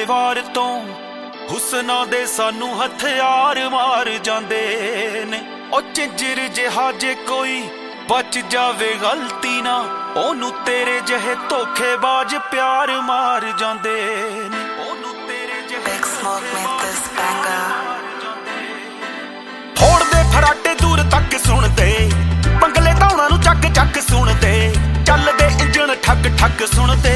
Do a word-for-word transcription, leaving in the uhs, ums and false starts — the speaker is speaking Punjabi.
ਵਾਰ ਤੋਂ ਹੁਸਨਾਂ ਦੇ ਸਾਨੂੰ ਹਥਿਆਰ ਮਾਰ ਜਾਂਦੇ ਨੇ। ਉਹ ਚਿੰਜਰ ਜਿਹਾ ਜੇ ਕੋਈ ਬਚ ਜਾਵੇ ਗਲਤੀ ਨਾ, ਉਹਨੂੰ ਤੇਰੇ ਜਿਹੇ ਧੋਖੇਬਾਜ਼ ਪਿਆਰ ਮਾਰ ਜਾਂਦੇ ਨੇ। ਉਹਨੂੰ ਤੇਰੇ ਜਿਹੇ ਫੋੜਦੇ ਫਰਾਟੇ ਦੂਰ ਤੱਕ ਸੁਣਦੇ, ਬੰਗਲੇ ਧੌਣਾ ਨੂੰ ਚੱਕ ਚੱਕ ਸੁਣਦੇ, ਚੱਲਦੇ ਇੰਜਣ ਠੱਕ ਠੱਕ ਸੁਣਦੇ।